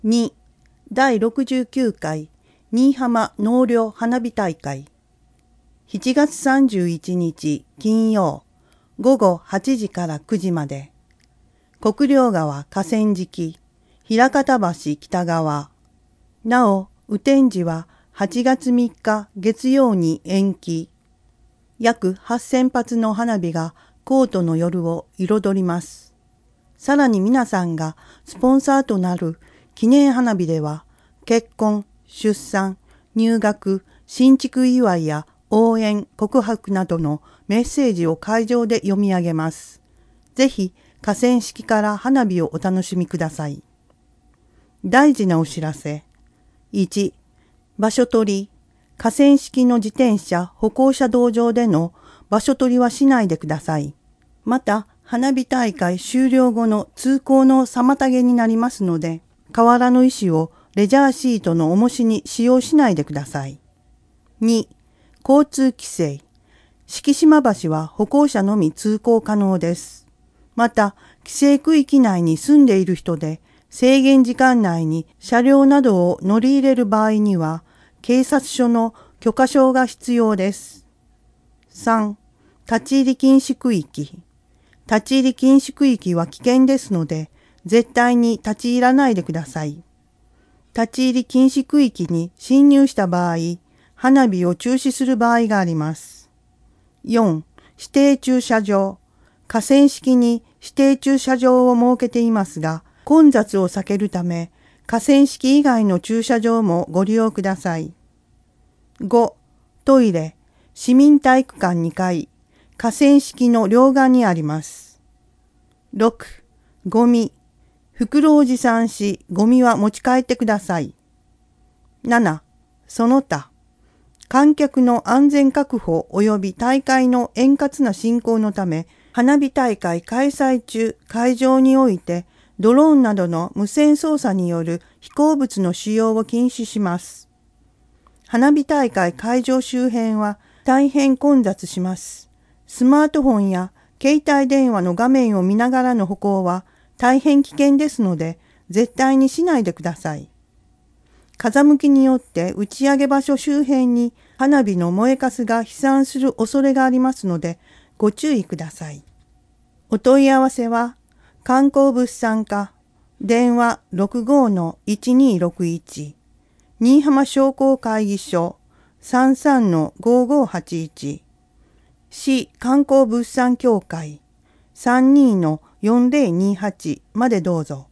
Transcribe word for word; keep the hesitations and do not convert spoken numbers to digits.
に、だいろくじゅうきゅうかい新居浜納涼花火大会。しちがつさんじゅういちにち金曜、ごごはちじからくじまで。国領川河川敷、枚方橋北側。なお、雨天時ははちがつみっか月曜に延期。約はっせんぱつの花火がコートの夜を彩ります。さらに皆さんがスポンサーとなる記念花火では、結婚、出産、入学、新築祝いや応援、告白などのメッセージを会場で読み上げます。ぜひ河川敷から花火をお楽しみください。大事なお知らせ。いち、場所取り。河川敷の自転車、歩行者道上での場所取りはしないでください。また、花火大会終了後の通行の妨げになりますので、河原の石をレジャーシートの重しに使用しないでください。に、交通規制。敷島橋は歩行者のみ通行可能です。また、規制区域内に住んでいる人で、制限時間内に車両などを乗り入れる場合には、警察署の許可証が必要です。さん、立ち入り禁止区域。立ち入り禁止区域は危険ですので、絶対に立ち入らないでください。立ち入り禁止区域に侵入した場合、花火を中止する場合があります。よん、指定駐車場。河川敷に指定駐車場を設けていますが、混雑を避けるため、河川敷以外の駐車場もご利用ください。ご、トイレ。市民体育館にかい。河川敷の両岸にあります。ろく、ゴミ。袋を持参し、ゴミは持ち帰ってください。なな、その他。観客の安全確保及び大会の円滑な進行のため、花火大会開催中、会場において、ドローンなどの無線操作による飛行物の使用を禁止します。花火大会会場周辺は大変混雑します。スマートフォンや携帯電話の画面を見ながらの歩行は大変危険ですので、絶対にしないでください。風向きによって打ち上げ場所周辺に花火の燃えかすが飛散する恐れがありますので、ご注意ください。お問い合わせは、観光物産課、電話 ろくごのいちにろくいち、新居浜商工会議所 さんさんのごごはちいち、市観光物産協会 さんにのよんぜろにはちまでどうぞ。